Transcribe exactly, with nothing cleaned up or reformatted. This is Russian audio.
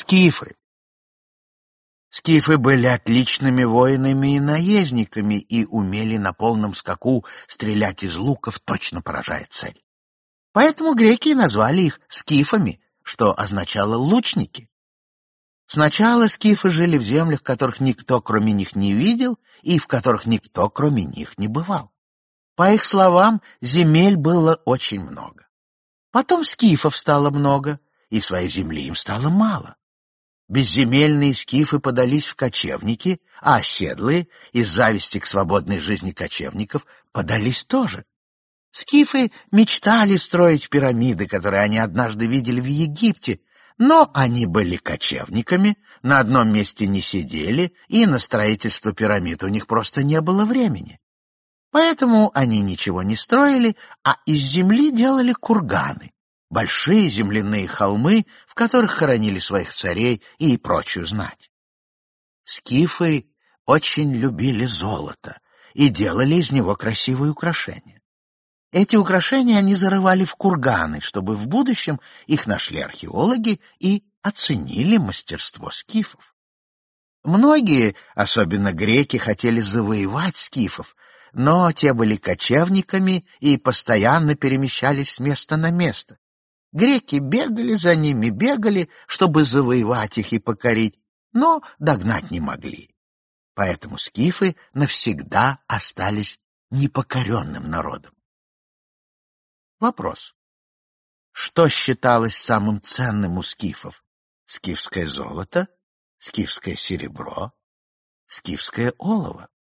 Скифы. Скифы были отличными воинами и наездниками и умели на полном скаку стрелять из луков, точно поражая цель. Поэтому греки назвали их скифами, что означало «лучники». Сначала скифы жили в землях, которых никто, кроме них, не видел, и в которых никто, кроме них, не бывал. По их словам, земель было очень много. Потом скифов стало много, и своей земли им стало мало. Безземельные скифы подались в кочевники, а оседлые, из зависти к свободной жизни кочевников, подались тоже. Скифы мечтали строить пирамиды, которые они однажды видели в Египте, но они были кочевниками, на одном месте не сидели, и на строительство пирамид у них просто не было времени. Поэтому они ничего не строили, а из земли делали курганы, большие земляные холмы, в которых хоронили своих царей и прочую знать. Скифы очень любили золото и делали из него красивые украшения. Эти украшения они зарывали в курганы, чтобы в будущем их нашли археологи и оценили мастерство скифов. Многие, особенно греки, хотели завоевать скифов, но те были кочевниками и постоянно перемещались с места на место. Греки бегали за ними, бегали, чтобы завоевать их и покорить, но догнать не могли. Поэтому скифы навсегда остались непокоренным народом. Вопрос. Что считалось самым ценным у скифов? Скифское золото, скифское серебро, скифское олово?